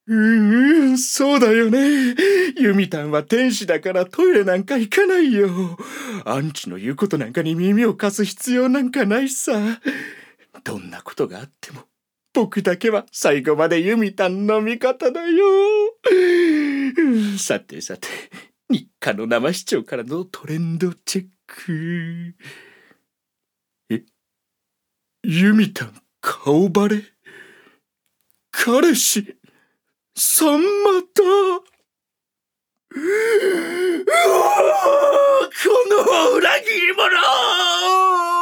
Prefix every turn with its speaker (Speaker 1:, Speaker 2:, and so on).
Speaker 1: そうだよね。ユミタンは天使だからトイレなんか行かないよ。アンチの言うことなんかに耳を貸す必要なんかないさ。どんなことがあっても、僕だけは最後までユミタンの味方だよ。さてさて、日課の生視聴からのトレンドチェック。ユミタン顔バレ？彼氏さんまだ。うわー、この裏切り者！